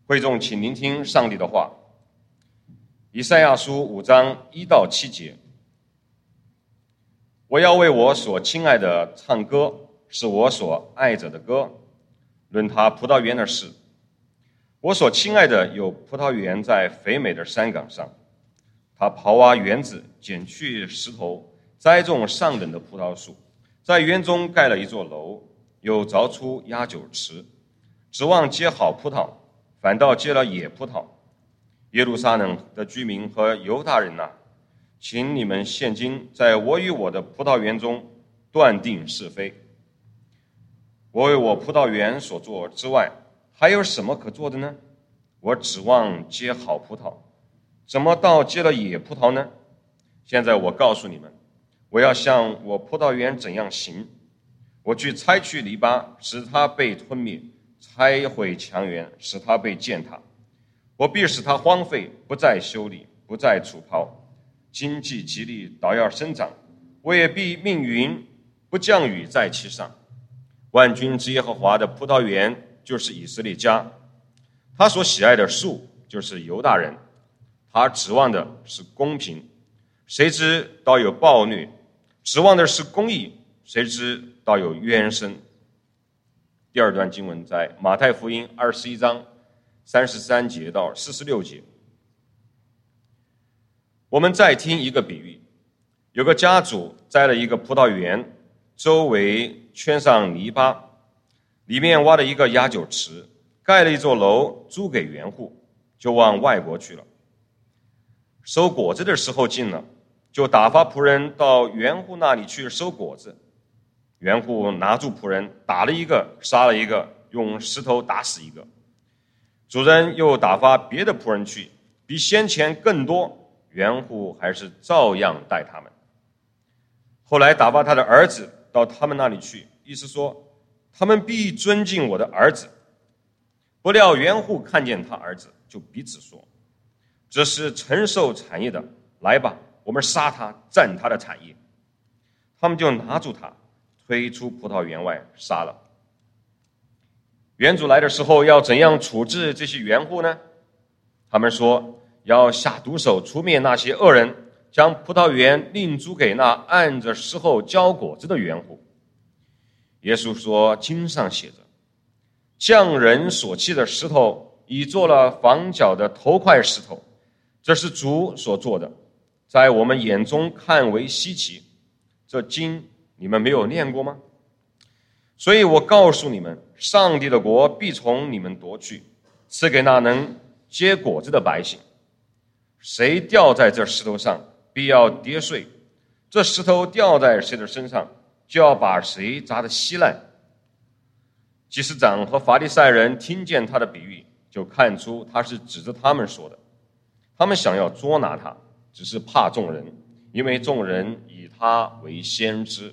会众请聆听上帝的话。以赛亚书5章1到7节，我要为我所亲爱的唱歌，是我所爱者的歌，论他葡萄园的事。我所亲爱的有葡萄园在肥美的山岗上，他刨挖园子，剪去石头，栽种上等的葡萄树，在园中盖了一座楼，又凿出压酒池，指望结好葡萄，反倒结了野葡萄。耶路撒冷的居民和犹大人哪，请你们现今在我与我的葡萄园中断定是非。我为我葡萄园所做之外，还有什么可做的呢？我指望结好葡萄，怎么倒结了野葡萄呢？现在我告诉你们，我要向我葡萄园怎样行。我去拆去篱笆，使它被吞灭；拆毁墙垣，使它被践踏。我必使它荒废，不再修理，不再除刨。经济极力，倒要生长。我也必命云不降雨在其上。万军之耶和华的葡萄园就是以色列家，他所喜爱的树就是犹大人。他指望的是公平，谁知倒有暴虐；指望的是公义，谁知倒有冤声。第二段经文在马太福音21章33节到46节。我们再听一个比喻，有个家主栽了一个葡萄园，周围圈上篱笆，里面挖了一个压酒池，盖了一座楼，租给园户，就往外国去了。收果子的时候近了，就打发仆人到园户那里去收果子。园户拿住仆人，打了一个，杀了一个，用石头打死一个。主人又打发别的仆人去，比先前更多，园户还是照样待他们。后来打发他的儿子到他们那里去，意思说他们必尊敬我的儿子。不料园户看见他儿子，就彼此说，这是承受产业的，来吧，我们杀他，占他的产业。他们就拿住他，推出葡萄园外杀了。园主来的时候要怎样处置这些园户呢？他们说要下毒手除灭那些恶人，将葡萄园另租给那按着时候交果子的园户。耶稣说，经上写着，匠人所砌的石头已做了房角的头块石头，这是主所做的，在我们眼中看为稀奇。这经你们没有念过吗？所以我告诉你们，上帝的国必从你们夺去，赐给那能结果子的百姓。谁掉在这石头上，必要跌碎；这石头掉在谁的身上，就要把谁砸得稀烂。祭司长和法利赛人听见他的比喻，就看出他是指着他们说的。他们想要捉拿他，只是怕众人，因为众人以他为先知。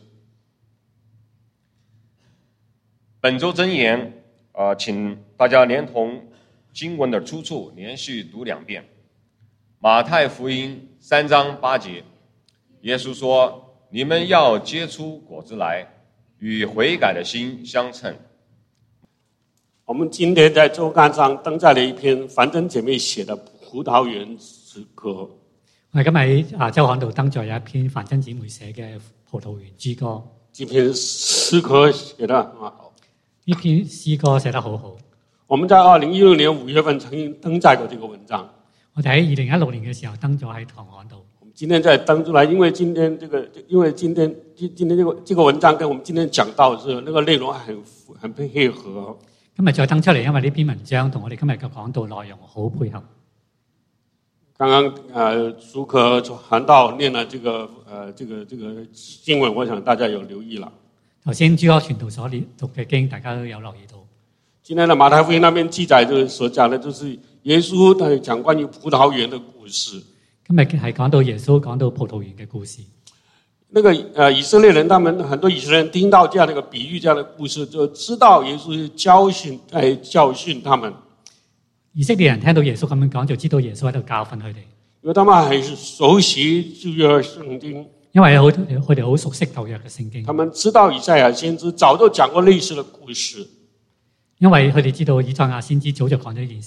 本周箴言请大家连同经文的出处连续读2遍。马太福音3章8节，耶稣说，你们要结出果子来，与悔改的心相称。 我们今天在周刊上登载了一篇樊登姐妹写的葡萄園詩歌。 我哋今日喺周刊度登載有一篇樊真姊妹寫嘅葡萄園之歌。 這篇詩歌寫得很好。 呢篇詩歌寫得好好。 我們在2016年5月份曾經登載過這個文章。 我哋喺2016年嘅時候登咗喺堂刊度。 我們今天再登出來，因為今天這個文章跟我們今天講到的是那個內容很配合。 今日再登出嚟，因為呢篇文章同我哋今日嘅講道內容好配合。 剛剛蘇科傳道念了這個經文，我想大家有留意了。 頭先朱科傳道所讀嘅經，大家都有留意到。 今天的馬太福音那邊記載就是所講的，就是耶穌在講關於葡萄園的故事。 今日係講到耶穌講到葡萄園嘅故事。 那個以色列人，他們很多以色列人聽到這樣的一個比喻，這樣的故事，就知道耶穌是在教訓他們。 以色列人聽到耶穌咁樣講，就知道耶穌喺度教訓佢哋。 因為他們很熟悉舊約聖經， 因為佢哋好熟悉舊約嘅聖經。 他們知道以賽亞先知早就講過類似的故事。 因為佢哋知道以賽亞先知早就講咗呢件事。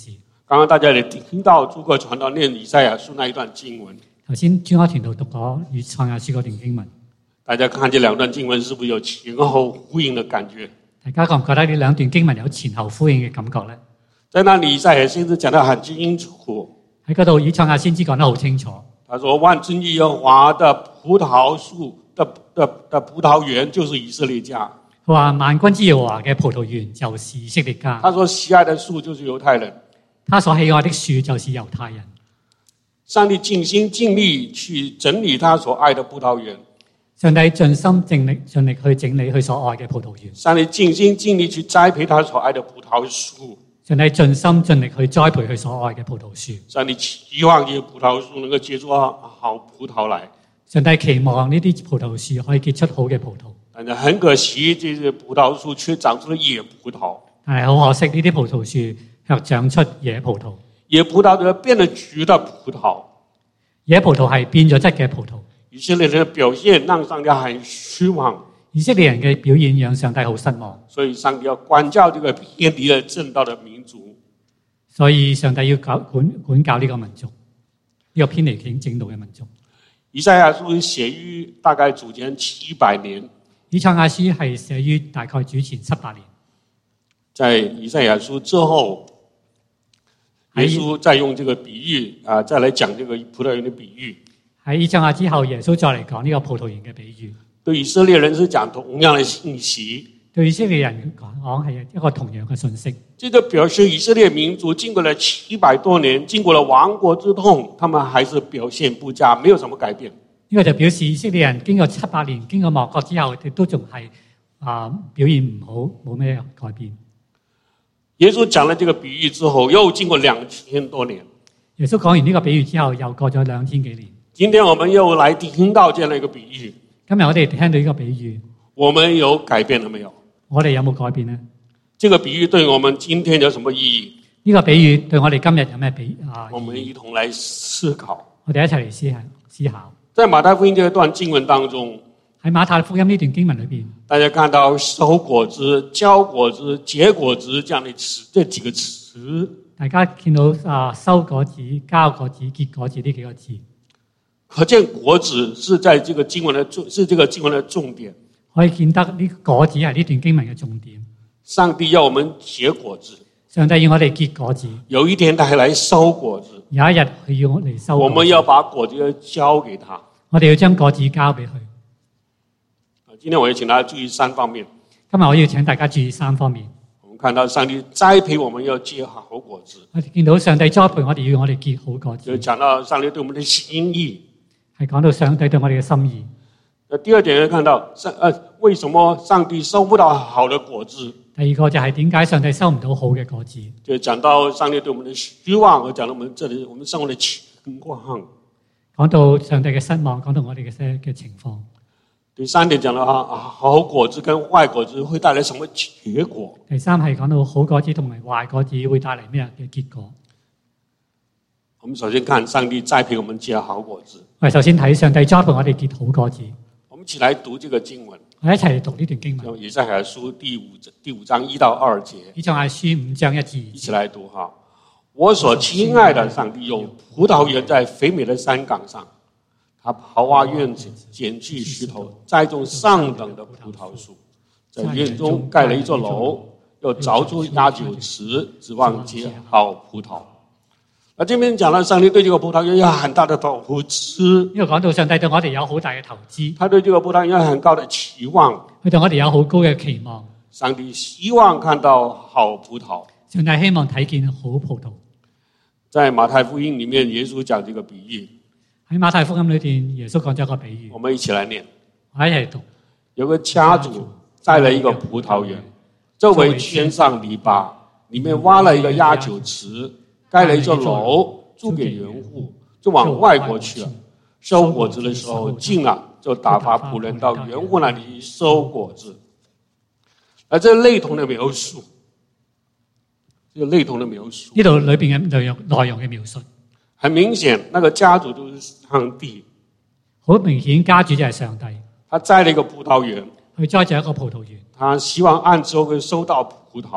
剛剛大家也聽到諸葛傳道念以賽亞書那一段經文， 頭先朱家傳道讀咗以賽亞書嗰段經文， 大家看這兩段經文是不是有前後呼應的感覺？ 大家覺唔覺得呢兩段經文有前後呼應嘅感覺呢？ 在那裡以賽亞先知講得很清楚， 喺嗰度以賽亞先知講得好清楚。 他說萬軍之耶和華的葡萄樹的葡萄園就是以色列家。 佢話萬軍之耶和華嘅葡萄園就是以色列家。 他說喜愛的樹就是猶太人。 他所喜愛的樹就是猶太人。 上帝盡心盡力去整理他所愛的葡萄園。 上帝盡心盡力去整理佢所愛嘅葡萄園。 上帝盡心盡力去栽培他所愛的葡萄樹。 上帝盡心盡力去栽培佢所愛嘅葡萄樹。 上帝期望這些葡萄樹能夠結出好葡萄來。上帝期望呢啲葡萄樹可以結出好嘅葡萄。 但是很可惜，這些葡萄樹卻長出了野葡萄。 但係好可惜，呢啲葡萄樹卻長出野葡萄。 野葡萄就變了質的葡萄。 野葡萄係變咗質嘅葡萄。 以色列人的表現讓上帝很失望。 以色列人嘅表現讓上帝好失望。 所以上帝要管教這個偏離了正道的民族。 所以上帝要管教呢個民族，呢個偏離正道嘅民族。 以賽亞書寫於大概主前700年。 以賽亞書係寫於大概主前700年。 在以賽亞書之後，耶穌再用這個比喻再來講這個葡萄園的比喻。 喺以賽亞之後，耶穌再嚟講呢個葡萄園嘅比喻。 對以色列人是講同樣的信息。對以色列人講係一個同樣嘅信息。 這就表示以色列民族經過了700多年，經過了亡國之痛，他們還是表現不佳，沒有什麼改變。 呢個就表示以色列人經過700年，經過亡國之後，亦都仲係表現唔好，冇咩改變。 耶穌講了這個比喻之後，又經過2000多年。 耶穌講完呢個比喻之後，又過咗2000幾年。 今天我們又來聽到這樣的一個比喻。 今日我哋聽到呢個比喻， 我們有改變了沒有？ 我哋有冇改變呢？ 這個比喻對我們今天有什麼意義？ 呢個比喻對我哋今日有咩我們一同來思考。 我哋一齊嚟思考。在馬太福音這段經文當中， 喺馬太福音呢段經文裏邊， 大家看到收果子、交果子、結果子這樣的詞，這幾個詞。 大家見到收果子、交果子、結果子呢幾個字， 可見果子是在這個經文的重點。 可以見得呢果子係呢段經文嘅重點。 上帝要我們結果子， 上帝要我哋結果子。 有一天他還來收果子， 有一日佢要我嚟收果子。 我們要把果子交給他。 我哋要將果子交俾佢。 今天我要請大家注意3方面。 今日我要請大家注意3方面。 我們看到上帝栽培我們要結好果子。 我哋見到上帝栽培我哋要我哋結好果子。 就講到上帝對我們的心意。 係講到上帝對我哋嘅心意。 第二點要看到為什麼上帝收不到好的果子？ 第二個就係點解上帝收唔到好嘅果子？ 就講到上帝對我們的失望，和講到我們這裏我們生活的情況。講到上帝嘅失望，講到我哋嘅情況。 第3點講到好果子跟壞果子會帶來什麼結果？ 第3係講到好果子同埋壞果子會帶嚟咩嘅結果？ 我們首先看上帝栽培我們結好果子。 我哋首先睇上帝栽培我哋結好果子。 我們一起來讀這個經文。 我哋一齊讀呢段經文。 以賽亞書第5章1到2節。 以賽亞書5章1至2節。 一起來讀哈。我所親愛的上帝有葡萄園在肥美的山崗上，他刨挖院子，剪去石頭，栽種上等的葡萄樹，在院中蓋了一座樓，又鑿出壓酒池，指望結好葡萄。那這邊講到上帝對這個葡萄園有很大的投資。呢個講到上帝對我哋有好大嘅投資。他對這個葡萄園有很高的期望。佢對我哋有好高嘅期望。上帝希望看到好葡萄。上帝希望睇見好葡萄。在馬太福音裏面，耶穌講這個比喻。喺馬太福音裏邊，耶穌講咗一個比喻。我們一起來念。我一齊讀。有個家主栽了一個葡萄園，周圍圈上籬笆，裡面挖了一個壓酒池，蓋了一座樓，租給園戶，就往外國去了。收果子的時候近了，就打發僕人到園戶那裡收果子。而這類同的描述。呢個類同的描述，呢度裏邊嘅內容嘅描述，很明顯，那個家主就是上帝。好明顯，家主就係上帝。他栽了一個葡萄園，佢栽咗一個葡萄園。他希望按時候可以收到葡萄，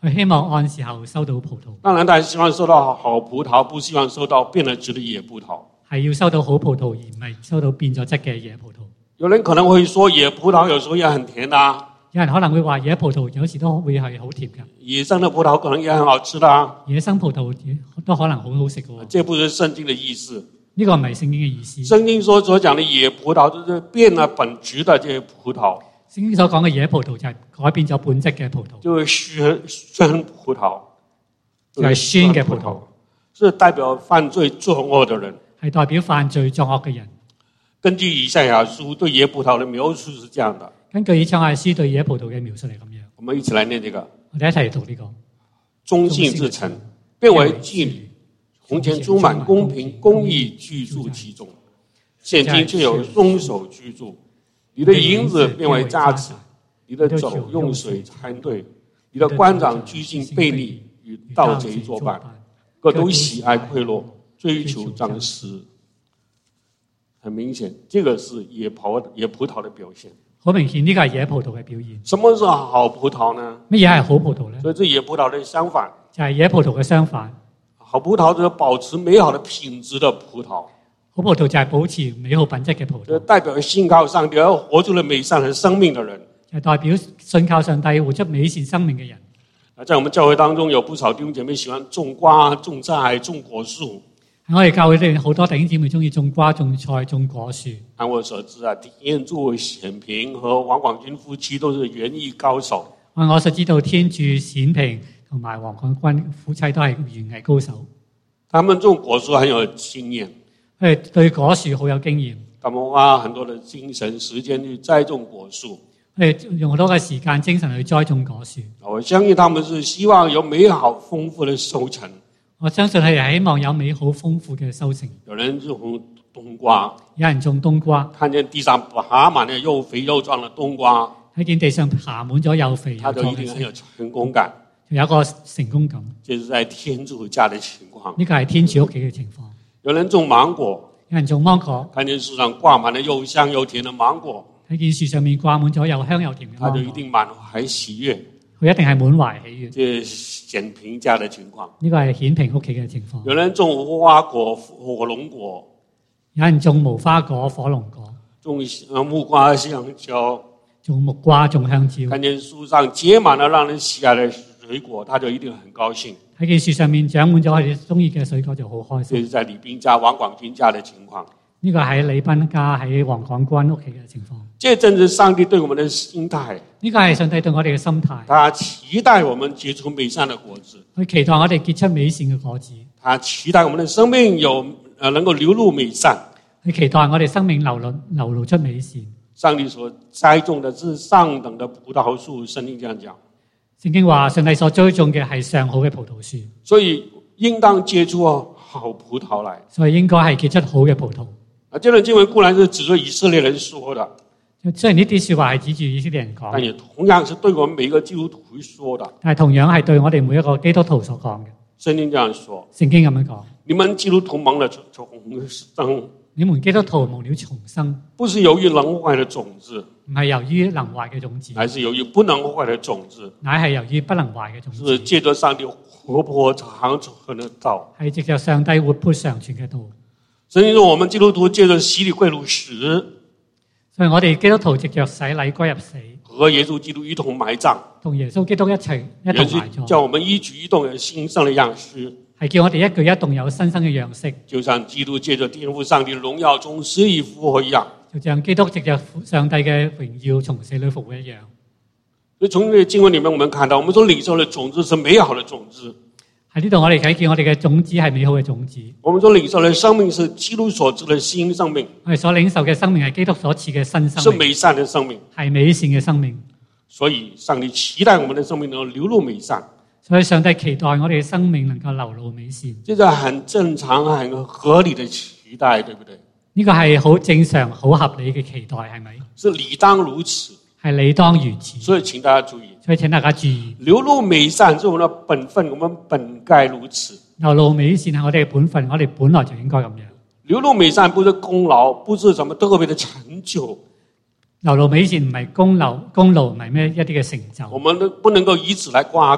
佢希望按時候收到葡萄， 当然，他希望收到好葡萄，不希望收到变了质的野葡萄。 係要收到好葡萄，而唔係收到變咗質嘅野葡萄。 有人可能會說，野葡萄有時候也很甜啊， 有人可能會話野葡萄有時都會係好甜嘅， 野生的葡萄可能也很好吃的啊。 野生葡萄都可能好好食嘅喎。 這不是聖經的意思。 呢個唔係聖經嘅意思。 聖經所講的野葡萄，就是變了本質的這些葡萄。 聖經所講嘅野葡萄就係改變咗本質嘅葡萄， 就是酸葡萄， 就係酸嘅葡萄， 是代表犯罪作惡的人。 係代表犯罪作惡嘅人。 根據以賽亞書對野葡萄的描述是這樣的。 根據以賽亞書對野葡萄嘅描述係咁樣。 我們一起來念這個。 我哋一齊讀呢個。 忠信之城，變為妓女，從前充滿公平公義居住其中，現今卻有兇手居住。你的銀子變為渣滓，你的酒用水摻對，你的官長居心悖逆，與盜賊作伴，各都喜愛賄賂，追求贓私。很明顯，這個是野葡萄的表現。 好明顯，呢個係野葡萄嘅表現。 什麼是好葡萄呢？ 乜嘢係好葡萄呢？ 所以這野葡萄的相反， 就係野葡萄嘅相反。 好葡萄就是保持美好的品質的葡萄。 好葡萄就係保持美好品質嘅葡萄。 就代表信靠上帝而活出了美善的生命的人。 就代表信靠上帝活出美善生命嘅人。 在我們教會當中有不少弟兄姐妹喜歡種瓜、種菜、種果樹。 喺我哋教會裏面好多弟兄姊妹中意種瓜、種菜、種果樹。 按我所知啊，天柱、顯平和王廣軍夫妻都是園藝高手。 按我所知道，天柱、顯平同埋王廣軍夫妻都係園藝高手。 他們種果樹很有經驗， 佢哋對果樹好有經驗。 他們花很多的精神時間去栽種果樹。 佢哋用好多嘅時間、精神去栽種果樹。 我相信他們是希望有美好豐富的收成。 我相信佢哋希望有美好豐富嘅收成。 有人種冬瓜， 有人種冬瓜， 看見地上爬滿了又肥又壯的冬瓜， 睇見地上爬滿咗又肥又他就一定很有成功感， 有一個成功感。 這是在天主家的情況。 呢個係天主屋企嘅情況。 有人種芒果， 有人種芒果， 看見樹上掛滿了又香又甜的芒果， 睇見樹上面掛滿咗又香又甜嘅芒果， 他就一定滿懷喜悅。 佢一定係滿懷喜悅。 這是顯平家的情況。 呢個係顯平屋企嘅情況。 有人種無花果、火龍果， 有人種無花果、火龍果， 種木瓜、香蕉， 種木瓜、種香蕉。 看見樹上結滿了讓人喜愛的水果，他就一定很高興。 睇見樹上面長滿咗佢哋中意嘅水果就好開心。 這是在李斌家、王廣軍家的情況。 呢個喺李斌家喺黃廣軍屋企嘅情況。 這正是上帝對我們的心態。 呢個係上帝對我哋嘅心態。 他期待我們結出美善的果子。 佢期待我哋結出美善嘅果子。 他期待我們的生命能夠流露美善。 佢期待我哋生命流露出美善。 上帝所栽種的是上等的葡萄樹，聖經這樣講。 聖經話上帝所栽種嘅係上好嘅葡萄樹， 所以應當結出好葡萄來。 所以應該係結出好嘅葡萄。 這段經文固然是指着以色列人說的， 雖然呢啲說話係指住以色列人講， 但也同樣是對我們每一個基督徒說的。 但係同樣係對我哋每一個基督徒所講嘅。 聖經這樣說， 聖經咁樣講， 你們基督徒蒙了重生， 你們基督徒蒙了重生， 不是由於能壞的種子， 唔係由於能壞嘅種子， 乃是由於不能壞的種子， 乃係由於不能壞嘅種子， 是借着上帝活潑長存的道， 係藉着上帝活潑常存嘅道。 聖經說我們基督徒借着洗禮歸入死， 所以我哋基督徒藉着洗禮歸入死， 和耶穌基督一同埋葬， 同耶穌基督一同埋葬， 叫我們一舉一動有新生的樣式， 係叫我哋一舉一動有新生嘅樣式， 就像基督借着天父上帝的榮耀從死裏復活一樣， 就像基督藉着上帝嘅榮耀從死裏復活一樣。 所以從這個經文裏面，我們看到，我們所領受的種子是美好的種子。 喺呢度我哋睇見我哋嘅種子係美好嘅種子。 我們所領受的生命是基督所賜的新生命。 我哋所領受嘅生命係基督所賜嘅新生命， 是美善的生命， 係美善嘅生命。 所以上帝期待我們的生命能夠流露美善。 所以上帝期待我哋嘅生命能夠流露美善。 這是很正常、很合理的期待，對不對？ 呢個係好正常、好合理嘅期待，係咪？ 是理當如此， 係理當如此。 所以請大家注意， 所以請大家注意， 流露美善是我們的本分，我們本該如此。 流露美善係我哋嘅本分，我哋本來就應該咁樣。 流露美善不是功勞，不是什麼特別的成就。 流露美善唔係功勞，唔係咩一啲嘅成就。 我們不能夠以此來誇口。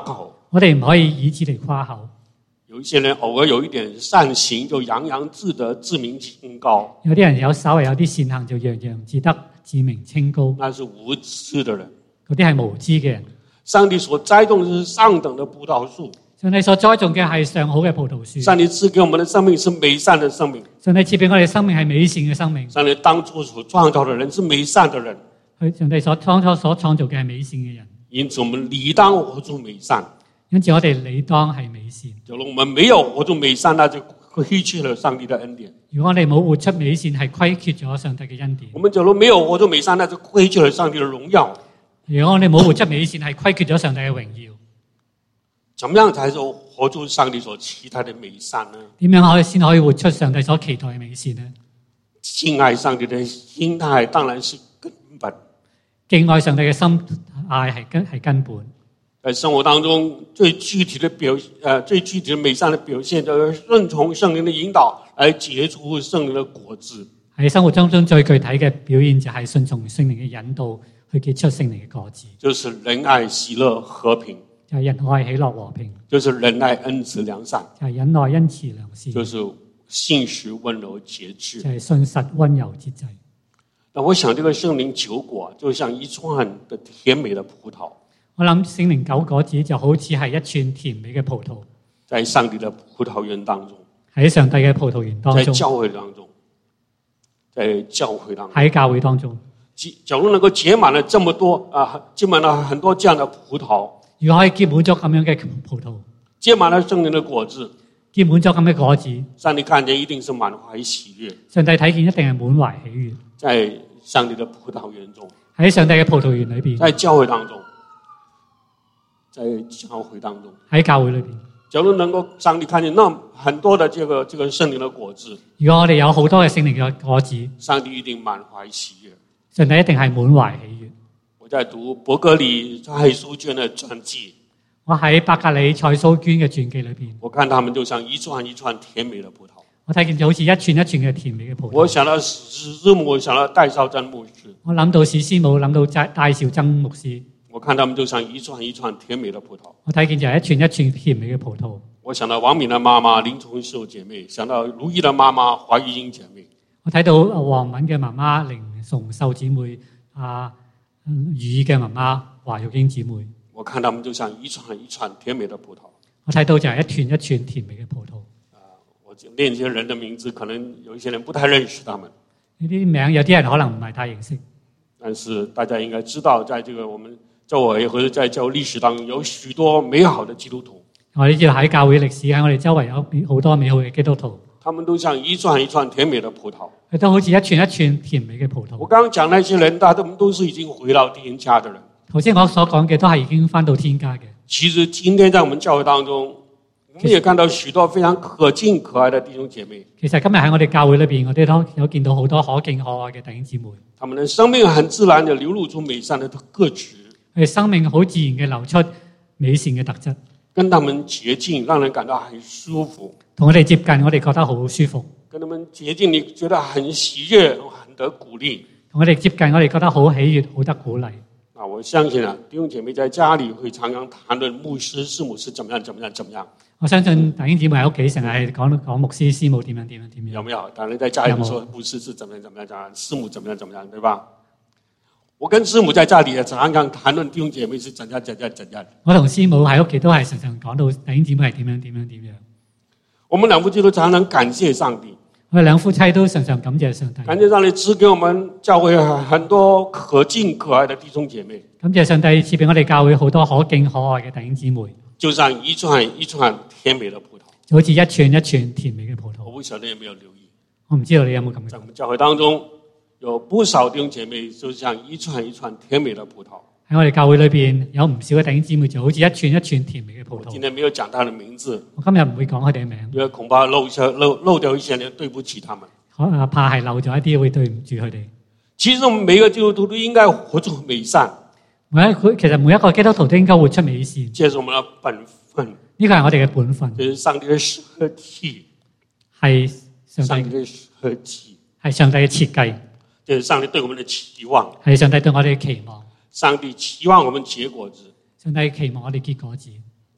我哋唔可以以此嚟誇口。 有一些人偶尔有一點善行，就洋洋自得、自命清高。 有啲人稍微有啲善行就洋洋自得、自命清高， 那是無知的人。 嗰啲係無知嘅人。 上帝所栽種的是上等的葡萄樹。 上帝所栽種嘅係上好嘅葡萄樹。 上帝賜給我們的生命是美善的生命。 上帝賜俾我哋生命係美善嘅生命。 上帝當初所創造的人是美善的人。 上帝所創造嘅係美善嘅人。 因此我們理當活出美善。 因此我哋理當係美善。 假如我們沒有活出美善，那就虧缺了上帝的恩典。 如果我哋冇活出美善，係虧缺咗上帝嘅恩典。 我們假如沒有活出美善，那就虧缺了上帝的榮耀。 如果我哋冇活出美善，係虧缺咗上帝嘅榮耀。 怎麼樣才是活出上帝所期待的美善呢？ 點樣先可以活出上帝所期待嘅美善呢？ 敬愛上帝的心態當然是根本。 敬愛上帝嘅心態係根本。 在生活當中最具體的美善的表現，就是順從聖靈的引導，來結出聖靈的果子。喺生活當中最具體嘅表現就係順從聖靈嘅引導，去結出聖靈嘅果子。 就是仁愛、喜樂、和平。 就係仁愛、喜樂、和平。 就是仁愛、恩慈、良善。 就係仁愛、恩慈、良善。 就是信實、溫柔、節制。 就係信實、溫柔、節制。 那我想，這個聖靈九果就像一串的甜美的葡萄。 我諗聖靈九果子就好似係一串甜美嘅葡萄， 在上帝的葡萄園當中， 喺上帝嘅葡萄園當中， 在教會當中，在教會當中， 喺教會當中， 假如能夠結滿了這麼多結滿了很多這樣的葡萄， 如果可以結滿咗咁樣嘅葡萄， 結滿了聖靈的果子， 結滿咗咁嘅果子， 上帝看見一定是滿懷喜悅， 上帝睇見一定係滿懷喜悅， 在上帝的葡萄園中， 喺上帝嘅葡萄園裏邊， 在教會當中。在教會當中， 喺教會裏邊， 假如能夠上帝看見那很多的這個聖靈的果子， 如果我哋有好多嘅聖靈嘅果子， 上帝一定滿懷喜悅， 上帝一定係滿懷喜悅。 我在讀伯格里蔡蘇娟的傳記， 我喺伯格里蔡蘇娟嘅傳記裏邊， 我看他們就像一串一串甜美的葡萄， 我睇見就好似一串一串嘅甜美嘅葡萄。 我想到史師母，我想到戴紹曾牧師， 我諗到史師母，諗到戴紹曾牧師。 我看他們就像一串一串甜美的葡萄。 我睇見就係一串一串甜美嘅葡萄。 我想到王敏的媽媽林崇秀姐妹，想到如意的媽媽華玉英姐妹。 我睇到黃敏嘅媽媽林崇秀姊妹，如意嘅媽媽華玉英姊妹。 我看他們就像一串一串甜美的葡萄。 我睇到就係一串一串甜美嘅葡萄。 我念這些人的名字，可能有一些人不太認識他們。 呢啲名有啲人可能唔係太認識， 但是大家應該知道，在這個我們周圍或者在教會歷史當中，有許多美好的基督徒。 我哋知道喺教會歷史喺我哋周圍有好多美好嘅基督徒。 他們都像一串一串甜美的葡萄。 佢都好似一串一串甜美嘅葡萄。 我剛剛講那些人，他們都是已經回到天家的人。 頭先我所講嘅都係已經返到天家嘅。 其實今天在我們教會當中，我們也看到許多非常可敬可愛的弟兄姐妹。 其實今日喺我哋教會裏邊，我哋都有見到好多可敬可愛嘅弟兄姊妹。 他們的生命很自然地流露出美善的特質。 佢哋生命好自然嘅流出美善嘅特質。跟他們接近，讓人感到很舒服。 同我哋接近，我哋覺得好舒服。 跟他們接近，你覺得很喜悅，很得鼓勵。 同我哋接近，我哋覺得好喜悅，好得鼓勵。 我相信弟兄姐妹在家裏會常常談論牧師、師母是怎麼樣、怎麼樣、怎麼樣。 我相信弟兄姊妹喺屋企成日係講牧師、師母點樣點樣點樣。 有沒有？當然在家裏說牧師是怎麼樣、怎麼樣、怎麼樣，師母怎麼樣、怎麼樣，對吧？我跟師母在家裏也常常談論弟兄姐妹是怎樣、怎樣、怎樣。 我同師母喺屋企都係常常講到弟兄姊妹係點樣、點樣、點樣。 我們兩夫妻都常常感謝上帝。 我哋兩夫妻都常常感謝上帝。 感謝上帝賜給我們教會很多可敬可愛的弟兄姐妹。 感謝上帝賜俾我哋教會好多可敬可愛嘅弟兄姊妹。 就像一串一串甜美的葡萄。 就好似一串一串甜美嘅葡萄。 我不曉得有沒有留意。 我唔知道你有冇咁嘅。 在我們教會當中，有不少弟兄姐妹就像一串一串甜美的葡萄。 喺我哋教會裏邊有唔少嘅弟兄姊妹就好似一串一串甜美嘅葡萄。 今天沒有講他的名字。 我今日唔會講佢哋嘅名， 因為恐怕漏掉一些人，對不起他們。 怕係漏咗一啲會對唔住佢哋。 其實我們每個基督徒都應該活出美善。 其實每一個基督徒都應該活出美善。 這是我們的本分。 呢個係我哋嘅本分。 這是上帝的設計。 係上帝的設計。 係上帝嘅設計。 這是上帝對我們的期望。 係上帝對我哋嘅期望。 上帝期望我們結果子。 上帝期望我哋結果子。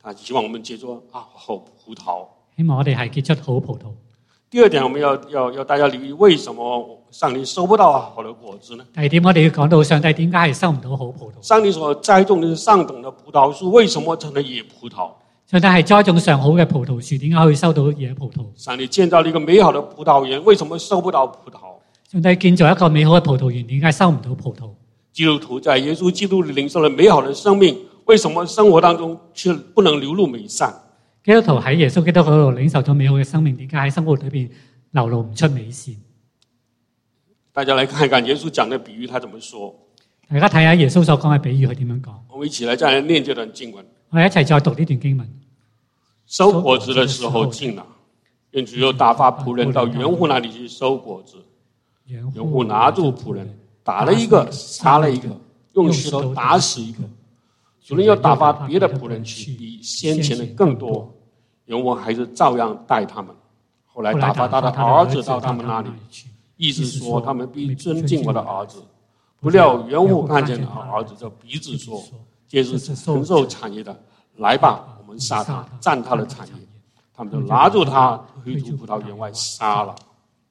希望我们结出好葡萄。 希望我哋係結出好葡萄。 第二點，我們要大家留意，為什麼上帝收不到好的果子呢？ 第二點，我哋要講到上帝點解係收唔到好葡萄？ 上帝所栽種的是上等的葡萄樹，為什麼成了野葡萄？ 上帝係栽種上好嘅葡萄樹，點解可以收到野葡萄？ 上帝建造了一個美好的葡萄園，為什麼收不到葡萄？ 上帝建造一個美好嘅葡萄園，點解收唔到葡萄？ 基督徒在耶穌基督裏領受了美好的生命，為什麼生活當中卻不能流露美善？ 基督徒喺耶穌基督嗰度領受咗美好嘅生命，點解喺生活裏邊流露唔出美善？ 大家來看一看耶穌講的比喻，他怎麼說？ 大家睇下耶穌所講嘅比喻佢點樣講？ 我們一起來再來念這段經文。 我哋一齊再讀呢段經文。 收果子的時候近了，園主又打發僕人到園戶那裡去收果子。園戶拿住僕人，打了一個，殺了一個，用石頭打死一個。主人又打發別的僕人去，比先前的更多。園戶還是照樣待他們。後來打發他的兒子到他們那裡，意思說他們必尊敬我的兒子。不料園戶看見兒子，就彼此說：這是承受產業的，來吧，我們殺他，佔他的產業。他們就拿住他，推出葡萄園外殺了。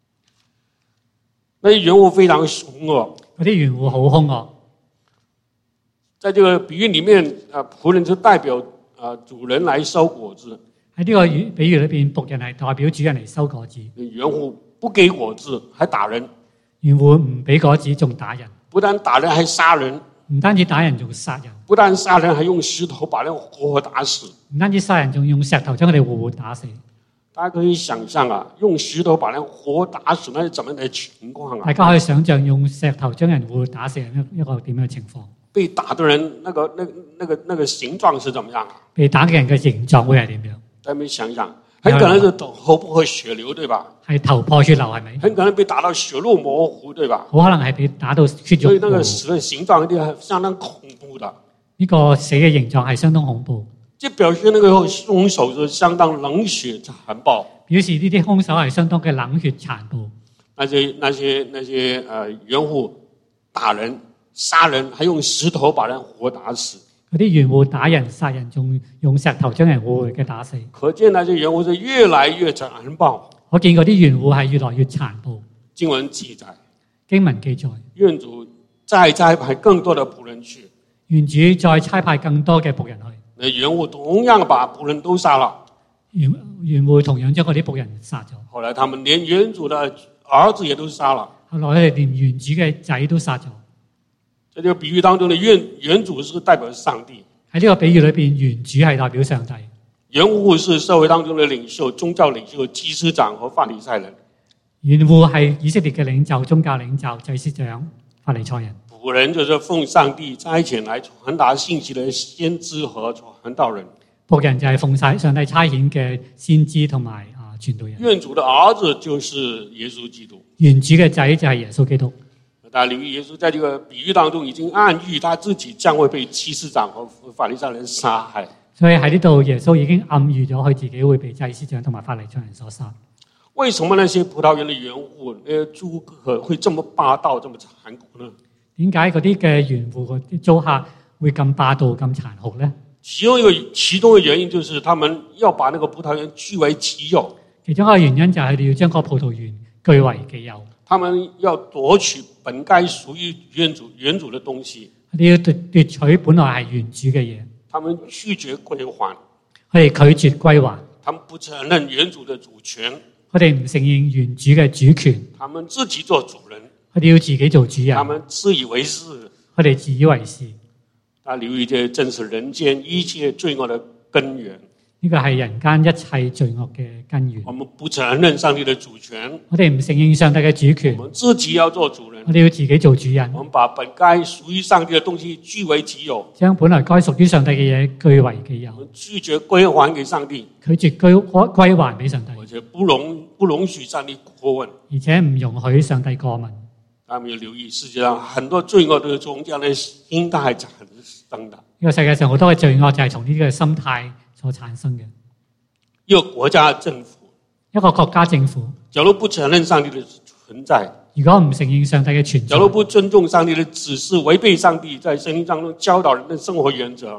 那園戶非常兇惡， 嗰啲園戶好兇惡。 在這個比喻裡面，僕人就代表主人來收果子。 喺呢個比喻裏邊，僕人係代表主人嚟收果子。 園戶不給果子，還打人。 園戶唔俾果子，仲打人。 不但打人，還殺人。 唔單止打人，仲殺人。 不但殺人，還用石頭把人活活打死。 唔單止殺人，仲用石頭將佢哋活活打死。 大家可以想象用石頭把人活打死，那是怎麼樣的情況？ 大家可以想象用石頭將人活活打死一個點樣嘅情況？ 被打的人那個形狀是怎麼樣？ 被打嘅人嘅形狀會係點樣？ 大家想想，很可能是頭破血流，對吧？ 係頭破血流，係咪？ 很可能被打到血肉模糊，對吧？ 好可能係被打到血肉模糊。 所以那個死的形狀一定係相當恐怖的。 呢個死嘅形狀係相當恐怖。 這表示那個兇手是相當冷血殘暴。 表示呢啲兇手係相當嘅冷血殘暴。 那些園戶打人、殺人，還用石頭把人活打死。 嗰啲園戶打人、殺人，仲用石頭將人活活嘅打死。 可見那些園戶是越來越殘暴。 我見嗰啲園戶係越來越殘暴。 經文記載，園主再差派更多的僕人去。 園主再差派更多嘅僕人去。 那園戶同樣把僕人都殺了。 園戶同樣將嗰啲僕人殺咗。 後來他們連園主的兒子也都殺了。 後來佢哋連園主嘅仔都殺咗。 在這個比喻當中的園主是代表上帝。 喺呢個比喻裏邊，園主係代表上帝。 園戶是社會當中的領袖、宗教領袖、祭司長和法利賽人。 園戶係以色列嘅領袖、宗教領袖、祭司長、法利賽人。 僕人就是奉上帝差遣來傳達信息的先知和傳道人。僕人就係奉上帝差遣嘅先知同埋傳道人。園主的兒子就是耶穌基督。 園主嘅仔就係耶穌基督。 大家留意，耶穌在這個比喻當中已經暗喻他自己將會被祭司長和法利賽人殺害。 所以喺呢度，耶穌已經暗喻咗佢自己會被祭司長同埋法利賽人所殺。 為什麼那些葡萄園的園戶、那些租客會這麼霸道、這麼殘酷呢？ 點解嗰啲嘅園戶、嗰啲租客會咁霸道、咁殘酷呢？ 其中一個原因就是他們要把那個葡萄園據為己有。 其中一個原因就係佢哋要將個葡萄園據為己有。 他們要奪取本該屬於園主的東西。 佢哋要奪取本來係園主嘅嘢。 他們拒絕歸還。 佢哋拒絕歸還。 他們不承認園主的主權。 佢哋唔承認園主嘅主權。 他們自己做主人。 佢哋要自己做主人。 他們自以為是。 佢哋自以為是。 大家留意，這正是人間一切罪惡的根源。 呢個係人間一切罪惡嘅根源。 我們不承認上帝的主權。 我哋唔承認上帝嘅主權。 我們自己要做主人。 我哋要自己做主人。 我們把本該屬於上帝的東西據為己有。將本來該屬於上帝嘅嘢據為己有。 我們拒絕歸還給上帝。 拒絕歸還俾上帝。 而且不容許上帝過問。 而且唔容許上帝過問。 大家要留意，世界上很多罪惡都是從這樣的心態產生的。呢個世界上好多嘅罪惡就係從呢個心態所產生嘅。 一個國家政府， 一個國家政府， 假如不承認上帝的存在， 如果唔承認上帝嘅存在， 假如不尊重上帝的指示，違背上帝在聖經當中教導人的生活原則，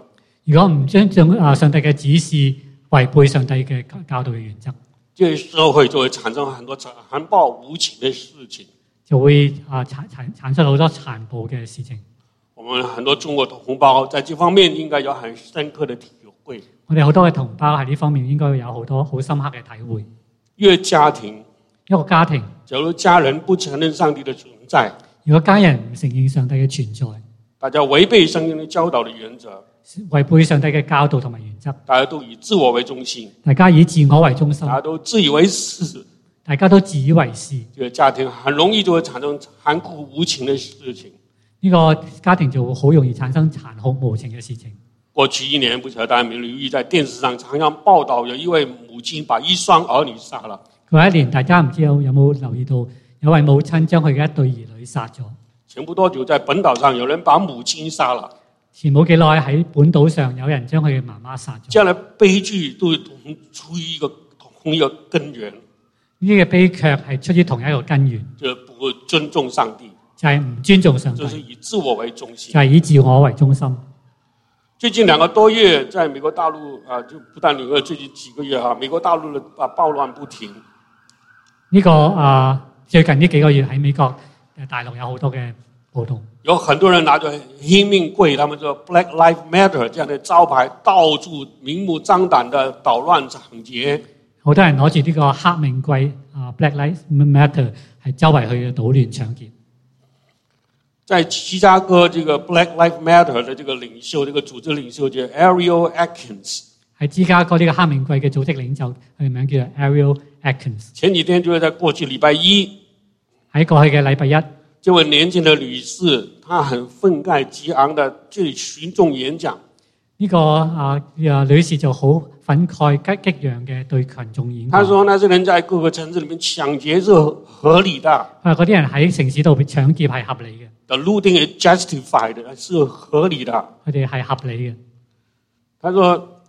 如果唔尊重上帝嘅指示，違背上帝嘅教導嘅原則， 這個社會就會產生很多殘暴無情的事情。 就會產生好多殘暴嘅事情。 我們很多中國同胞在這方面應該有很深刻的體會。 我哋好多嘅同胞喺呢方面應該有好多好深刻嘅體會。 一個家庭，假如家人不承認上帝的存在， 如果家人唔承認上帝嘅存在， 大家違背聖經的教導的原則， 違背上帝嘅教導同埋原則， 大家都以自我為中心， 大家以自我為中心， 大家都自以為是， 大家都自以為是， 這個家庭很容易就會產生殘酷無情的事情。 呢個家庭就會好容易產生殘酷無情嘅事情。 過去一年，不曉得大家有沒有留意，在電視上常常報道有一位母親把一雙兒女殺了。 嗰一年，大家唔知有冇留意到，有位母親將佢嘅一對兒女殺咗。 前不多久，在本島上有人把母親殺了。 前冇幾耐喺本島上有人將佢嘅媽媽殺咗。 這樣的悲劇都出於同一個根源。 呢個悲劇係出於同一個根源， 就不尊重上帝， 就係唔尊重上帝， 就是以自我為中心， 就係以自我為中心。 最近2個多月，在美國大陸就不但紐約，最近幾個月美國大陸的暴亂不停。 呢個最近呢幾個月喺美國大陸有好多嘅暴動， 有很多人拿着黑命貴，他們說 Black Lives Matter 這樣的招牌，到處明目張膽的搗亂搶劫。好多人攞住呢個黑命貴 Black Lives Matter 係周圍去搗亂搶劫。 在芝加哥這個 Black Lives Matter 的這個領袖，這個組織領袖叫 Ariel Atkins。 喺芝加哥呢個黑命貴嘅組織領袖，佢嘅名叫做 Ariel Atkins。 前幾天就是在過去禮拜一， 喺過去嘅禮拜一， 這位年輕的女士，她很憤慨激昂地對群眾演講。 呢個女士就好憤慨激昂嘅對群眾演講。 她說：那些人在各個城市裏面搶劫是合理的。 嗰啲人喺城市度搶劫係合理嘅。 The looting is justified， 是合理的。 佢哋係合理嘅。 他說：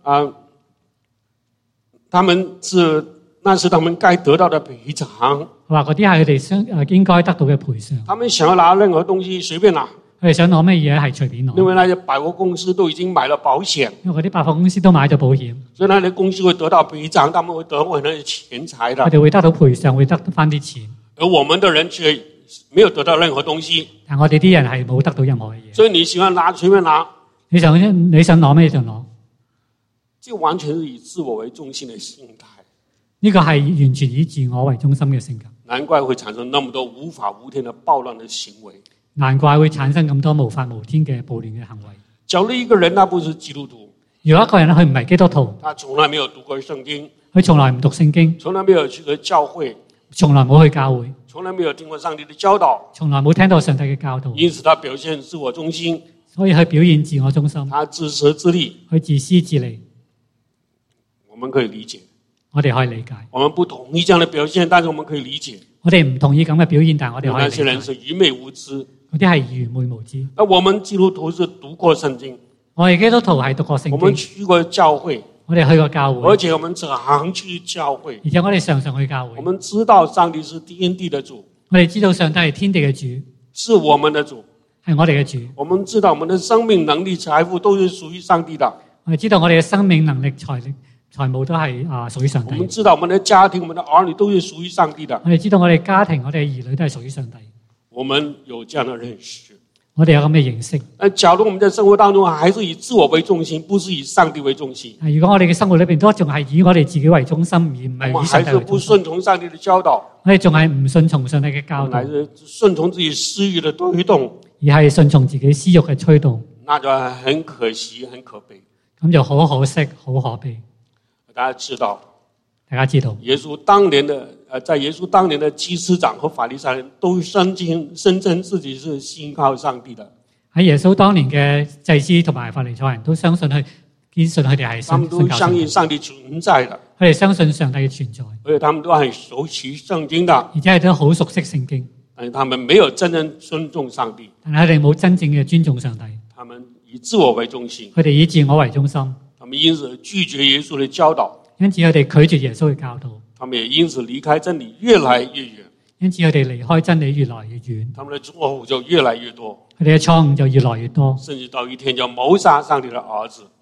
那是他們該得到的賠償。 話嗰啲係佢哋應該得到嘅賠償。 他們想要拿任何東西隨便拿。 佢哋想攞咩嘢係隨便攞。 因為那些百貨公司都已經買了保險。 因為嗰啲百貨公司都買咗保險。所以那些公司會得到賠償，他們會得回那些錢財的。 佢哋會得到賠償，會得翻啲錢。 而我們的人卻沒有得到任何東西。 但我哋啲人係冇得到任何嘅嘢。 所以你喜歡拿隨便拿。你想攞咩就攞。 這完全是以自我為中心的心態。 呢個係完全以自我為中心嘅性格。 難怪會產生那麼多無法無天的暴亂的行為。 難怪會產生咁多無法無天嘅暴亂嘅行為。 假如一個人他不是基督徒， 如果一個人佢唔係基督徒， 他從來沒有讀過聖經， 佢從來唔讀聖經， 從來沒有去過教會， 從來冇去教會， 從來沒有聽過上帝的教導， 從來冇聽到上帝嘅教導， 因此他表現自我中心， 所以佢表現自我中心， 他自私自利， 佢自私自利。 我們可以理解， 我哋可以理解。 我們不同意這樣的表現，但是我們可以理解。 我哋唔同意咁嘅表現，但係我哋可以理解。 那些人是愚昧無知， 嗰啲係愚昧無知。 那我們基督徒是讀過聖經， 我哋基督徒係讀過聖經， 我們去過教會， 我哋去過教會， 而且我們常去教會， 而且我哋常常去教會。 我們知道上帝是天地的主， 我哋知道上帝係天地嘅主， 是我們的主， 係我哋嘅主。 我們知道我們的生命、能力、財富都是屬於上帝的。 我哋知道我哋嘅生命、能力、財務都係屬於上帝。 我們知道我們的家庭、我們的兒女都是屬於上帝的。 我哋知道我哋家庭、我哋嘅兒女都係屬於上帝。 我們有這樣的認識， 我哋有咁嘅認識。 假如我們在生活當中還是以自我為中心，不是以上帝為中心， 如果我哋嘅生活裏邊都仲係以我哋自己為中心，而唔係以上帝為中心， 我們還是不順從上帝的教導， 我哋仲係唔順從上帝嘅教導， 還是順從自己私欲的推動， 而係順從自己私欲嘅推動， 那就很可惜、很可悲。 咁就好可惜、好可悲。 大家知道， 耶穌當年的在耶穌當年的祭司長和法利賽人都聲稱自己是信靠上帝的。 喺耶穌當年嘅祭司同埋法利賽人都相信佢，堅信佢哋係他們都相信上帝存在的， 佢哋相信上帝嘅存在， 而且他們都很熟悉聖經的， 而且係都好熟悉聖經。 但是他們沒有真正尊重上帝， 但係佢哋冇真正嘅尊重上帝。 他們以自我為中心， 佢哋以自我為中心。 他們因此拒絕耶穌的教導， 因此佢哋拒絕耶穌嘅教導。 他們也因此離開真理越來越遠， 因此佢哋離開真理越來越遠。 他們的錯誤就越來越多， 佢哋嘅錯誤就越來越多， 甚至到一天就謀殺上帝的兒子，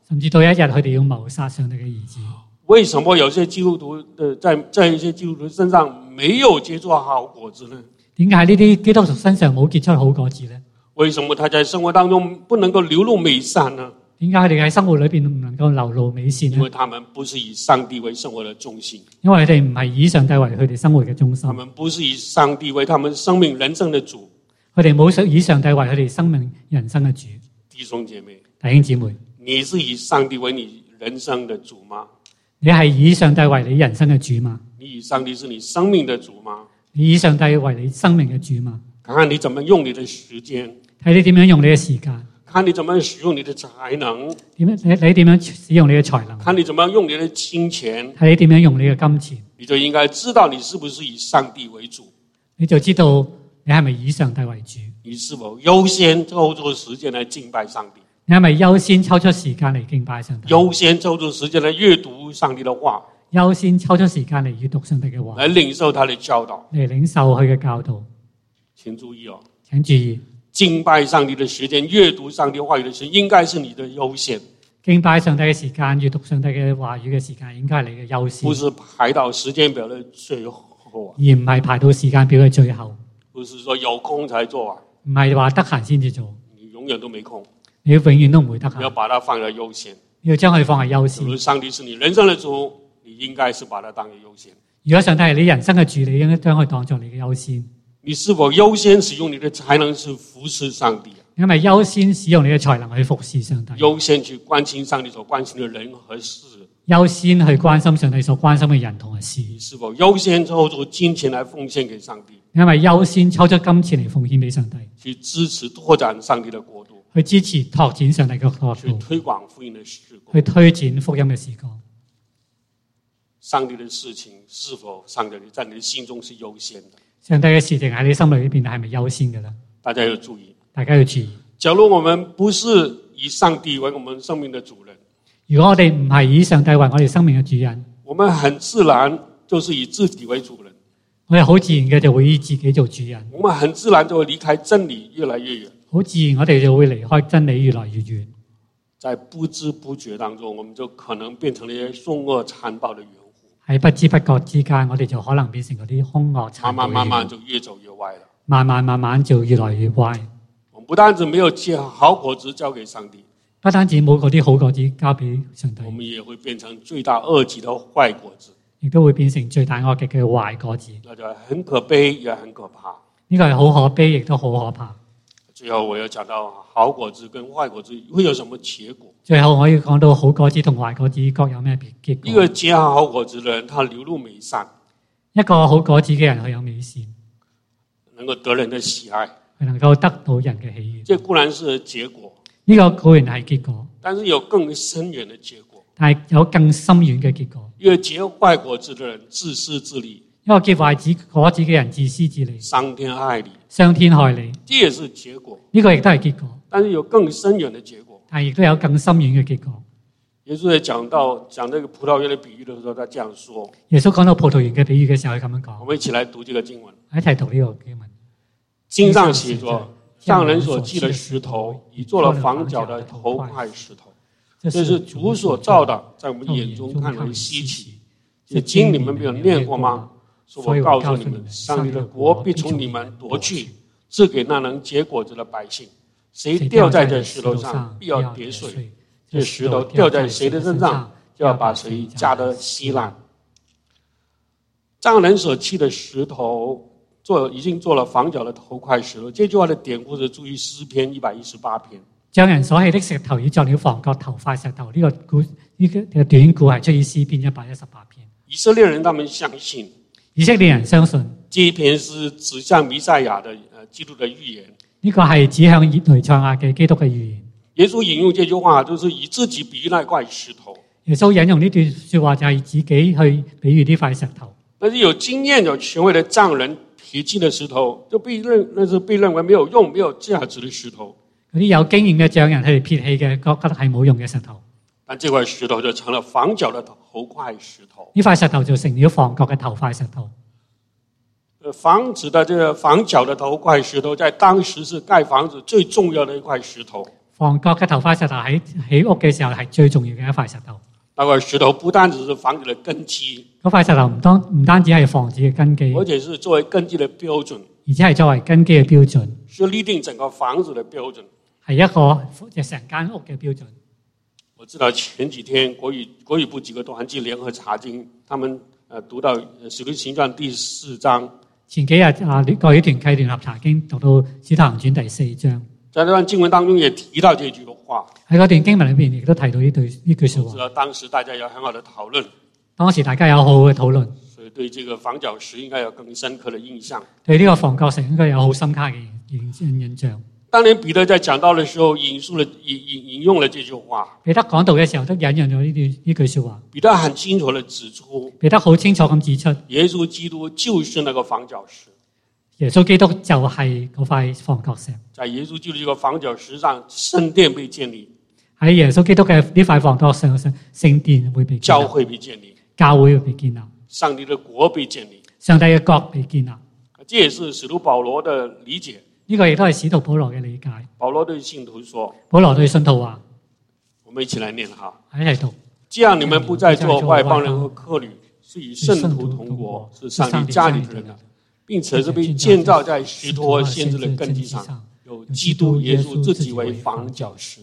甚至到一日佢哋要謀殺上帝嘅兒子。 为什么有些基督徒在一些基督徒身上没有结出好果子呢？ 點解呢啲基督徒身上冇結出好果子呢？ 为什么他在生活当中不能够流露美善呢？ 點解佢哋喺生活裏邊唔能夠流露美善呢？ 因为他们不是以上帝为生活的中心， 因為佢哋唔係以上帝為佢哋生活嘅中心， 他们不是以上帝为他们生命人生的主。 佢哋冇以上帝為佢哋生命人生嘅主。 弟兄姐妹， 弟兄姊妹， 你是以上帝为你人生的主嗎？ 你係以上帝為你人生嘅主嗎？ 你以上帝是你生命的主嗎？ 你以上帝為你生命嘅主嗎？ 看看你怎麼用你的時間， 睇你點樣用你嘅時間， 看你怎麼使用你的才能， 你點樣使用你嘅才能， 看你怎麼用你的金錢， 睇你點樣用你嘅金錢， 你就應該知道你是不是以上帝為主， 你就知道你係咪以上帝為主， 你是否優先抽出時間來敬拜上帝， 你係咪優先抽出時間嚟敬拜上帝， 優先抽出時間來閱讀上帝的話， 優先抽出時間嚟閱讀上帝嘅話， 來領受他的教導， 嚟領受佢嘅教導。 請注意哦， 請注意， 敬拜上帝的時間，閱讀上帝話語的時間，應該是你的優先， 敬拜上帝嘅時間，閱讀上帝嘅話語嘅時間，應該係你嘅優先， 不是排到時間表的最後啊， 而唔係排到時間表嘅最後， 不是說有空才做啊， 唔係話得閒先至做， 你永遠都沒空， 你永遠都唔會得你要閒， 把它放在優先。 你要將佢放喺優先如。果上帝是你人生的主，你應該是把它當作優先。 如果上帝係你人生嘅主，你應該將佢當作你嘅優先。 你是否優先使用你的才能去服侍上帝？ 因為優先使用你嘅才能去服侍上帝， 優先去關心上帝所關心的人和事？ 優先去關心上帝所關心嘅人同埋事。 你是否優先抽出金錢來奉獻給上帝？ 因為優先抽出金錢嚟奉獻俾上帝， 去支持拓展上帝的國度， 去支持拓展上帝嘅國去度， 推廣福音的事工。 去推展福音嘅事工。 上帝的事情是否上帝在你的心中是優先的？ 上帝嘅事情喺你心裏邊係咪優先嘅呢？ 大家要注意， 大家要注意。 假如我們不是以上帝為我們生命的主人， 如果我哋唔係以上帝為我哋生命嘅主人， 我們很自然就是以自己為主人， 我哋好自然嘅就會以自己做主人， 我們很自然就會離開真理越來越遠。 好自然我哋就會離開真理越來越遠。 在不知不覺當中，我們就可能變成了一些兇惡殘暴的園戶。 喺不知不覺之間，我哋就可能變成嗰啲兇惡殘暴嘅人， 慢慢就越走越歪了。 慢慢就越來越歪。 我們不單止沒有結好果子交給上帝， 不單止冇嗰啲好果子交俾上帝， 我們也會變成罪大惡極的壞果子， 亦都會變成罪大惡極嘅壞果子。 那就很可悲也很可怕。 呢個係好可悲，亦都好可怕。 最後我要講到好果子跟壞果子會有什麼結果。 最後我要講到好果子同壞果子各有咩結果。 一個結好果子的人，他流露美善， 一個好果子嘅人，佢有美善， 能夠得人的喜愛， 佢能夠得到人嘅喜悅。 這固然是結果， 呢個固然係結果， 但是有更深遠的結果。 但係有更深遠嘅結果。 一個結壞果子的人自私自利， 一個結壞果子嘅人自私自利， 傷天害理， 傷天害理， 這也是結果。 呢個亦都係結果， 但是有更深遠的結果。 但係亦都有更深遠嘅結果。 耶穌在講這個葡萄園的比喻的時候，他這樣說。 耶穌講到葡萄園嘅比喻嘅時候，佢咁樣講。 我們一起來讀這個經文。 一齊讀呢個經文。 經上寫着，匠人所砌的石頭，已做了房角的頭塊石頭。這是主所造的，在我們眼中看為稀奇。這經你們沒有念過嗎？說我告訴你們，上帝的國必從你們奪去，賜給那能結果子的百姓。誰掉在這石頭上，必要跌碎；這石頭掉在誰的身上，就要把誰壓得稀爛。匠人所砌的石頭，已經做了房角的頭塊石頭。這句話的典故是注意詩篇118篇。 匠人所砌的石頭，已作了房角頭塊石頭。呢個短故係出於詩篇118篇。 以色列人他們相信， 以色列人相信這一篇是指向彌賽亞的基督的預言。 呢個係指向彌賽亞嘅基督嘅預言。 耶穌引用這句話，就是以自己比喻那塊石頭。 耶穌引用呢段說話，就係自己去比喻呢塊石頭。 但是有經驗有權威的匠人撇棄的石頭，就那是被認為沒有用、沒有價值的石頭。 嗰啲有經驗嘅匠人，佢哋撇棄嘅，覺得係冇用嘅石頭。 但這塊石頭就成了房角的頭塊石頭。 呢塊石頭就成了房角嘅頭塊石頭。 房子的這個房角的頭塊石頭，在當時是蓋房子最重要的一塊石頭。 房角嘅頭塊石頭喺起屋嘅時候係最重要嘅一塊石頭。 那塊石頭不單只是房子的根基， 嗰塊石頭唔單止係房子嘅根基， 而且是作為根基的標準， 而且係作為根基嘅標準， 是立定整個房子的標準， 係一個成間屋嘅標準。 我知道前幾天國語部幾個團契聯合查經，他們讀到《使徒行傳》第4章。 前幾日國語團契聯合查經讀到《使徒行傳》第4章， 在這段經文當中也提到這句話。喺嗰段經文裏邊亦都提到呢句說話。 我知道當時大家有很好的討論， 當時大家有好好嘅討論， 所以對這個房角石應該有更深刻的印象。 對呢個房角石應該有好深刻嘅印象。 當年彼得在講道的時候引用了這句話。 彼得講道嘅時候都引用咗呢句說話。 彼得很清楚地指出， 彼得好清楚咁指出， 耶穌基督就是那個房角石。 耶穌基督就係嗰塊房角石。 在耶穌基督這個房角石上，聖殿被建立。喺耶穌基督嘅呢塊房角石上，聖殿會被建立， 教會被建立， 教會會被建立， 上帝的國被建立， 上帝嘅國被建立。 這也是使徒保羅的理解。 呢個亦都係使徒保羅嘅理解。 保羅對信徒說： 保羅對信徒話， 我們一起來念哈， 一齊讀。 這樣你們不再做外邦人和客旅，是與聖徒同國，是上帝家裏的人，並且是被建造在石頭和先知的根基上，有基督耶穌自己為房角石。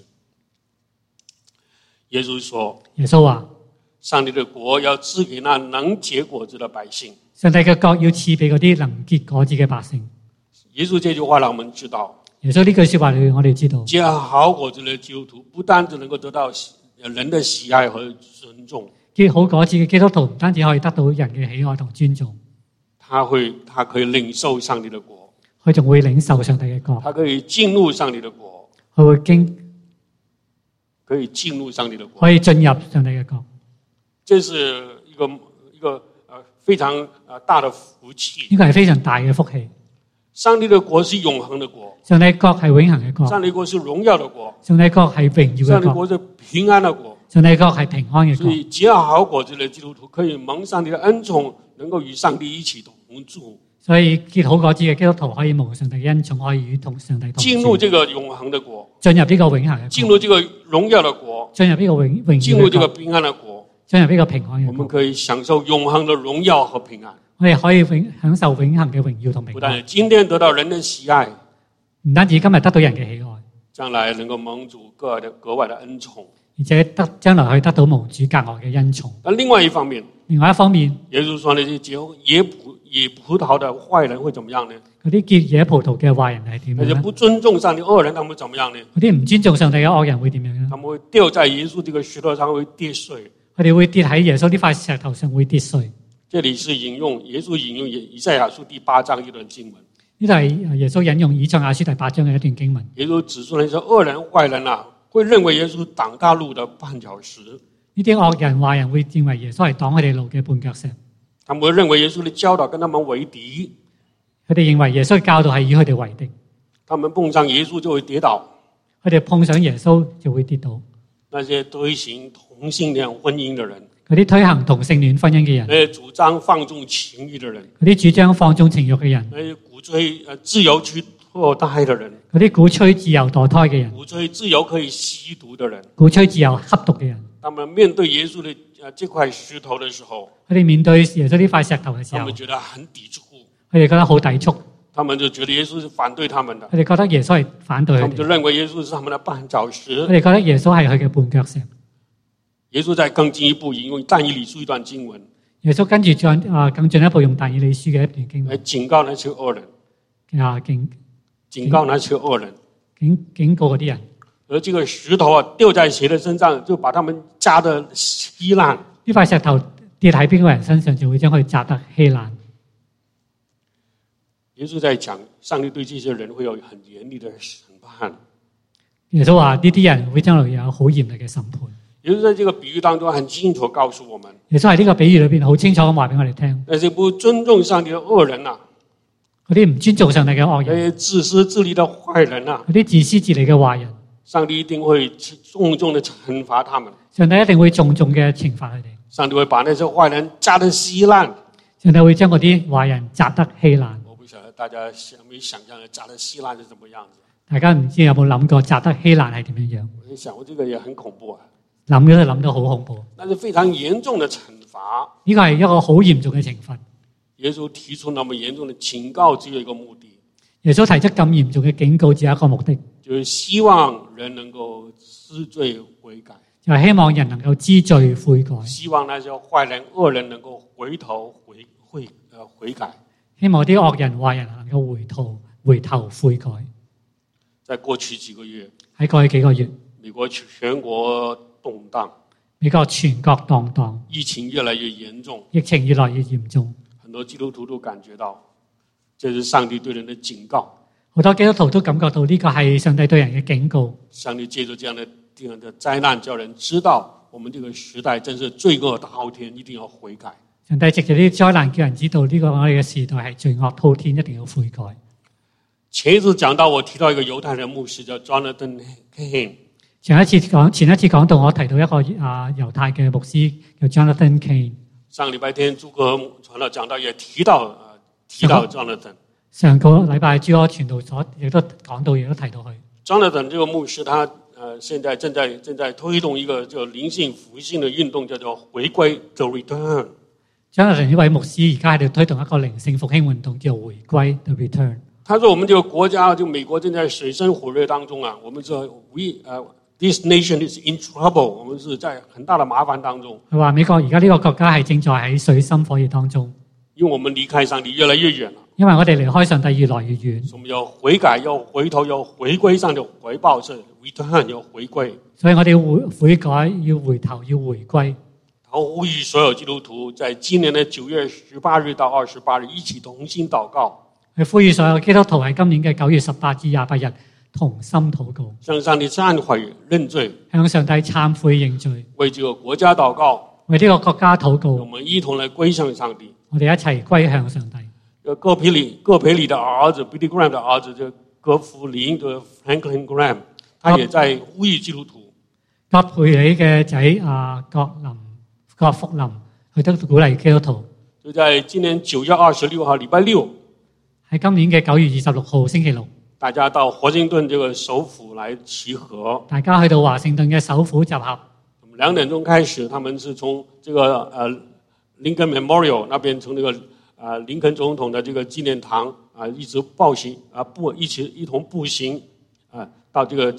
耶穌說： 耶穌話， 上帝的國要賜給那能結果子的百姓。 上帝嘅國要賜俾嗰啲能結果子嘅百姓。 耶穌這句話讓我們知道， 耶穌呢句說話裏我哋知道， 結好果子的基督徒不單只能夠得到人的喜愛和尊重， 結好果子嘅基督徒唔單止可以得到人嘅喜愛同尊重， 他可以領受上帝的國， 佢仲會領受上帝嘅國， 他可以進入上帝的國， 佢會可以進入上帝的國， 可以進入上帝嘅國。 這是一個非常大的福氣， 呢個係非常大嘅福氣。 上帝的國是永恆的國， 上帝國係永恆嘅國， 上帝國是榮耀的國， 上帝國係榮耀嘅國， 上帝國是平安的國， 上帝國係平安嘅國。 所以結好果子的基督徒可以蒙上帝的恩寵，能夠與上帝一起同住。 所以結好果子嘅基督徒可以蒙上帝嘅恩寵，可以與上帝同住。 進入這個永恆的國， 進入呢個永恆嘅國， 進入這個榮耀的國， 進入呢個榮耀， 進入這個平安的國， 進入呢個平安嘅國。 我們可以享受永恆的榮耀和平安。 我哋可以享受永恆嘅榮耀同平安。 不但今天得到人的喜愛， 唔單止今日得到人嘅喜愛， 將來能夠蒙主格外的恩寵， 而且將來可以得到蒙主格外嘅恩寵。 但另外一方面，耶穌說那些結野葡萄的壞人會怎麼樣呢？ 嗰啲結野葡萄嘅壞人係點樣呢？ 那些不尊重上帝惡人，他們會怎麼樣呢？ 嗰啲唔尊重上帝嘅惡人會點樣呢？ 他們會掉在耶穌這個石頭上，會跌碎。 佢哋會跌喺耶穌呢塊石頭上，會跌碎。 這裡是耶穌引用以賽亞書第8章一段經文。 呢度係耶穌引用以賽亞書第8章嘅一段經文。 耶穌指出那些惡人壞人啊，會認為耶穌擋他路的絆腳石。 呢啲惡人壞人會認為耶穌係擋佢哋路嘅絆腳石。 他們會認為耶穌的教導跟他們為敵。 佢哋認為耶穌嘅教導係與佢哋為敵。 他們碰上耶穌就會跌倒。 佢哋碰上耶穌就會跌倒。 那些推行同性戀婚姻的人， 嗰啲推行同性戀婚姻嘅人， 那些主張放縱情慾的人， 嗰啲主張放縱情慾嘅人， 那些鼓吹自由去墮胎的人， 嗰啲鼓吹自由墮胎嘅人， 鼓吹自由可以吸毒的人， 鼓吹自由吸毒嘅人， 他們面對耶穌的這塊石頭的時候， 佢哋面對耶穌呢塊石頭嘅時候， 他們覺得很抵觸， 佢哋覺得好抵觸， 他們就覺得耶穌是反對他們的， 佢哋覺得耶穌係反對佢哋， 他們就認為耶穌是他們的絆腳石， 佢哋覺得耶穌係佢嘅絆腳石。 耶穌再更進一步引用但以理書一段經文， 耶穌跟住再更進一步用但以理書嘅一段經文來警告那些惡人，警告那些惡人， 警告嗰啲人。 而這個石頭掉在誰的身上，就把他們砸得稀爛。 呢塊石頭跌喺邊個人身上，就會將佢砸得稀爛。 耶穌在講，上帝對這些人會有很嚴厲的審判。 耶穌話呢啲人會將來有好嚴厲嘅審判。 耶穌在這個比喻當中很清楚告訴我們， 耶穌喺呢個比喻裏邊好清楚咁話俾我哋聽， 那些不尊重上帝的惡人啊， 嗰啲唔尊重上帝嘅惡人， 那些自私自利的壞人啊， 嗰啲自私自利嘅壞人， 上帝一定會重重的懲罰他們。 上帝一定會重重嘅懲罰佢哋。 上帝會把那些壞人砸得稀爛。 上帝會將嗰啲壞人砸得稀爛。 我不曉得大家想沒想象的砸得稀爛是什麼樣子？ 大家唔知有冇諗過扎德希蘭係點樣樣？ 我想，我這個也很恐怖啊！ 諗咗都諗到好恐怖。 那是非常嚴重的懲罰。 呢個係一個好嚴重嘅懲罰。 耶穌提出那麼嚴重的警告，只有一個目的。 耶穌提出咁嚴重嘅警告，只有一個目的， 就是希望人能夠知罪悔改， 就係希望人能夠知罪悔改， 希望那些壞人惡人能夠回頭悔改。 希望啲惡人壞人能夠回頭悔改。 在過去幾個月， 喺過去幾個月， 美國全國動盪， 美國全國動盪， 疫情越來越嚴重， 疫情越來越嚴重， 很多基督徒都感覺到，這是上帝對人的警告。 好多基督徒都感覺到呢個係上帝對人嘅警告。 上帝借着這樣的災難，叫人知道我們這個時代真是罪惡滔天，一定要悔改。 上帝藉住呢啲災難，叫人知道呢個我哋嘅時代係罪惡滔天，一定要悔改。 前一次講到，我提到一個猶太人牧師叫 Jonathan Kane。 前一次講到，我提到一個猶太嘅牧師叫 Jonathan Kane。 上個禮拜天朱哥傳道講到也提到 Jonathan。上個禮拜朱哥傳道所亦都講到，亦都提到佢。Jonathan 這個牧師，他現在正在推動一個叫靈性復興的運動，叫做回歸 The Return。 Jonathan 呢位牧師而家喺度推動一個靈性復興運動，叫回歸 The Return。他說：我們這個國家，就美國正在水深火熱當中啊，我們說this nation is in trouble， 我們是在很大的麻煩當中。 佢話美國而家呢個國家係正在喺水深火熱當中， 因為我們離開上帝越來越遠了。 因為我哋離開上帝越來越遠， 我們要悔改，要回頭，要回歸上帝的回報，是 return， 要回歸。 所以我哋要悔改，要回頭，要回歸。 他呼籲所有基督徒在今年的9月18日到28日一起同心禱告。 佢呼籲所有基督徒喺今年嘅9月18至28日同心禱告， 向上帝懺悔認罪， 向上帝懺悔認罪， 為這個國家禱告， 為呢個國家禱告。 我們一同來歸向上帝， 我哋一齊歸向上帝。 葛培理的兒子 Billy Graham 的兒子就葛福林的 Franklin Graham， 他也在呼籲基督徒。葛培理嘅仔葛福林，佢都鼓勵基督徒。就在今年9月26號禮拜六。 喺今年嘅9月26號星期六， 大家到華盛頓這個首府來集合。 大家去到華盛頓嘅首府集合。 2點鐘開始，他們是從這個Lincoln Memorial 那邊，從這個林肯總統的這個紀念堂一直一同步行到這個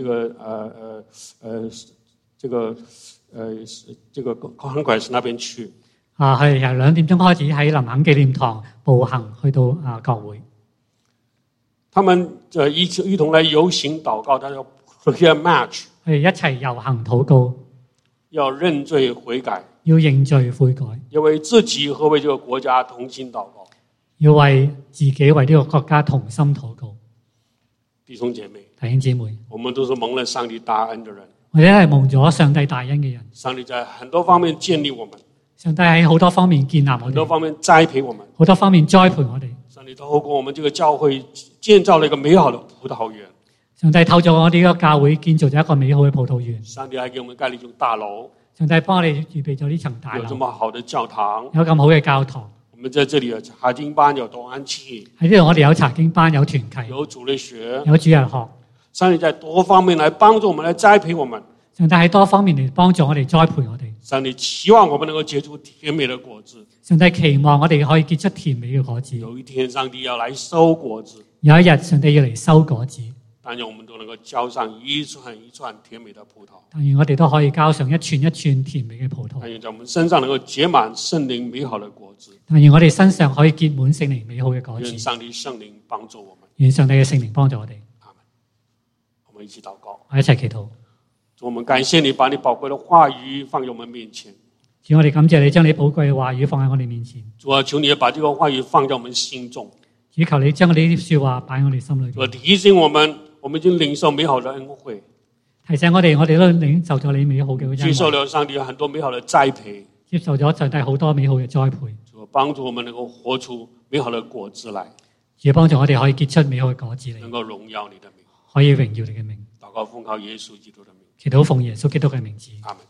Congress 那邊去。 係由2點鐘開始喺林肯紀念堂步行去到國會。 他們就一同來遊行禱告，他叫 Prayer March。 佢哋一齊遊行禱告， 要認罪悔改， 要認罪悔改， 要為自己和為這個國家同心禱告， 要為自己為呢個國家同心禱告。 弟兄姐妹， 我們都是蒙了上帝大恩的人， 我哋係蒙咗上帝大恩嘅人。 上帝在很多方面建立我們。 上帝喺好多方面建立我哋， 很多方面栽培我們， 好多方面栽培我哋。 上帝透過我們這個教會建造了一個美好的葡萄園。 上帝透過我哋呢個教會建造咗一個美好嘅葡萄園。 上帝還給我們蓋了一棟大樓。 上帝幫我哋預備咗呢層大樓。 有這麼好的教堂， 有咁好嘅教堂。 我們在這裡有查經班，有讀安契。 喺呢度我哋有查經班，有團契， 有主日學， 有主日學。 上帝在多方面來幫助我們，來栽培我們。 上帝喺多方面嚟幫助我哋，栽培我哋。 上帝期望我們能夠結出甜美的果子。 上帝期望我哋可以結出甜美嘅果子。 有一天，上帝要來收果子。 有一日，上帝要嚟收果子。 但願我們都能夠交上一串一串甜美的葡萄。 但願我哋都可以交上一串一串甜美嘅葡萄。 但願在我們身上能夠結滿聖靈美好的果子。 但願我哋身上可以結滿聖靈美好嘅果子。 願上帝聖靈幫助我們。 願上帝嘅聖靈幫助我哋。 阿們。我們一起禱告。 我一齊祈禱。 主，我們感謝你，把你寶貴的話語放在我們面前。 主，我哋感謝你將你寶貴嘅話語放喺我哋面前。 主啊，求你把這個話語放在我們心中。 主，求你將呢啲說話擺喺我哋心裏邊。 主，提醒我們已經領受美好的恩惠。 提醒我哋都領受咗你美好嘅恩惠。 接受了上帝很多美好的栽培。 接受咗上帝好多美好嘅栽培。 主，幫助我們能夠活出美好的果子來。 主，幫助我哋可以結出美好嘅果子嚟。 能夠榮耀你的名。 可以榮耀你嘅名。 禱告奉靠耶穌基督的名。 祈禱奉耶穌基督嘅名字。 阿們。